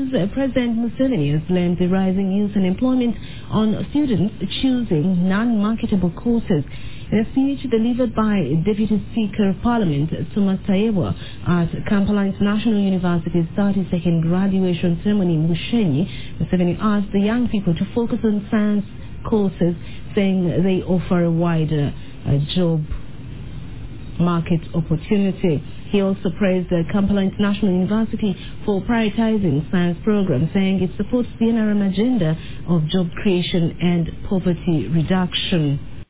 President Museveni has blamed the rising youth unemployment on students choosing non-marketable courses. In a speech delivered by Deputy Speaker of Parliament Thomas Tayebwa at Kampala International University's 32nd graduation ceremony in Bushenyi, Museveni asked the young people to focus on science courses, saying they offer a wider job market opportunity. He also praised the Kampala International University for prioritizing science programs, saying it supports the NRM agenda of job creation and poverty reduction.